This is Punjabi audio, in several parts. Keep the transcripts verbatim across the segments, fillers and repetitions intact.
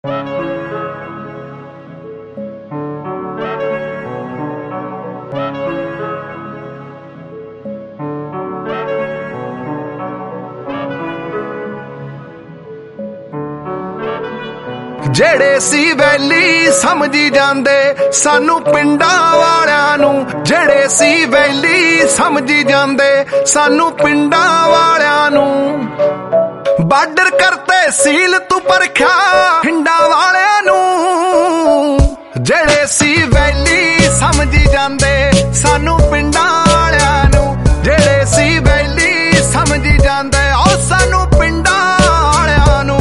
ਜਿਹੜੇ ਸੀ ਵੈਲੀ ਸਮਝੀ ਜਾਂਦੇ ਸਾਨੂੰ ਪਿੰਡਾਂ ਵਾਲਿਆਂ ਨੂੰ, ਜਿਹੜੇ ਸੀ ਵੈਲੀ ਸਮਝੀ ਜਾਂਦੇ ਸਾਨੂੰ ਪਿੰਡਾਂ ਵਾਲਿਆਂ ਨੂੰ। ਬਾਰਡਰ ਕਰਤੇ ਸੀਲ ਤੂੰ ਪਰਖਿਆ ਹਿੰਡਾਂ ਵਾਲਿਆਂ ਨੂੰ, ਜਿਹੜੇ ਸੀ ਵੈਲੀ ਸਮਝੀ ਜਾਂਦੇ ਸਾਨੂੰ ਪਿੰਡਾਂ ਵਾਲਿਆਂ ਨੂੰ, ਜਿਹੜੇ ਸੀ ਵੈਲੀ ਸਮਝੀ ਜਾਂਦੇ ਉਹ ਸਾਨੂੰ ਪਿੰਡਾਂ ਵਾਲਿਆਂ ਨੂੰ।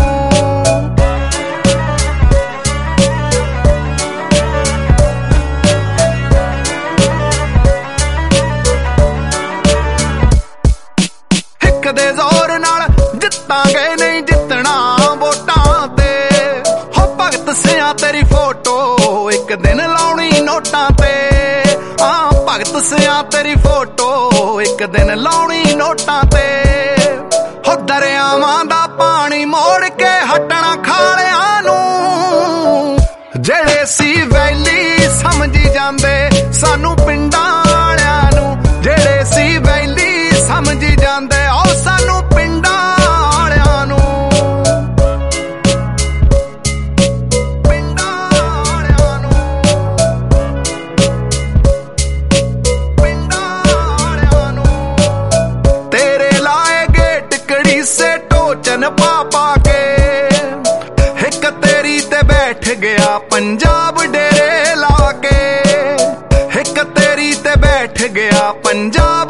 ਦੇ ਜ਼ੋਰ ਨਾਲ ਜਿੱਤਾਂਗੇ ਨਹੀਂ ਜਿੱਤਣਾ ਵੋਟਾਂ ਤੇ, ਹੋ ਭਗਤ ਸਿਆਂ ਤੇਰੀ ਫੋਟੋ ਇੱਕ ਦਿਨ ਲਾਉਣੀ ਨੋਟਾਂ ਤੇ, ਹਾਂ ਭਗਤ ਸਿਆਂ ਤੇਰੀ ਫੋਟੋ ਇੱਕ ਦਿਨ ਲਾਉਣੀ ਨੋਟਾਂ ਤੇ। ਹੋ ਦਰਿਆਵਾਂ ਦਾ ਪਾਣੀ ਮੋੜ ਕੇ ਹਟਣਾ ਖਾਲਿਆਂ ਨੂੰ, ਜਿਹੜੇ ਸੀ ਵੈਲੀ ਸਮਝੀ ਜਾਂਦੇ ਸਾਨੂੰ ਪਿੰਡਾਂ ਵਾਲਿਆਂ ਨੂੰ, ਜਿਹੜੇ ਸੀ ਵੈਲੀ ਸਮਝੀ ਜਾਂਦੇ ਉਹ ਸਾਨੂੰ ਪਿੰਡਾਂ ਵਾਲਿਆਂ ਨੂੰ। ਪਿੰਡਾਂ ਵਾਲਿਆਂ ਨੂੰ, ਪਿੰਡਾਂ ਵਾਲਿਆਂ ਨੂੰ। ਤੇਰੇ ਲਾਏ ਗੇਟ ਕੜੀਸੇ ਟੋਚਨ ਪਾ ਪਾ ਕੇ, ਇੱਕ ਤੇਰੀ ਤੇ ਬੈਠ ਗਿਆ ਪੰਜਾਬ ਡੇਰੇ ਲਾ ਕੇ, ਇੱਕ ਤੇਰੀ ਤੇ ਬੈਠ ਗਿਆ ਪੰਜਾਬ